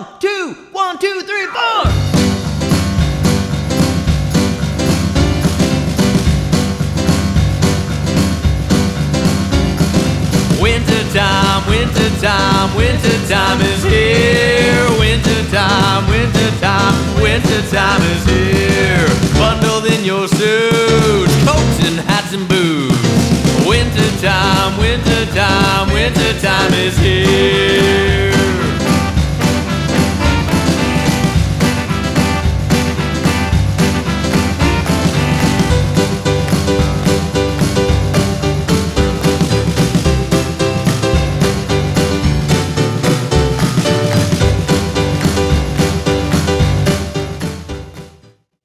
1, 2, 3, 4. Wintertime, wintertime, wintertime is here. Wintertime, wintertime, wintertime is here. Bundled in your suits, coats and hats and boots. Wintertime, wintertime, wintertime is here.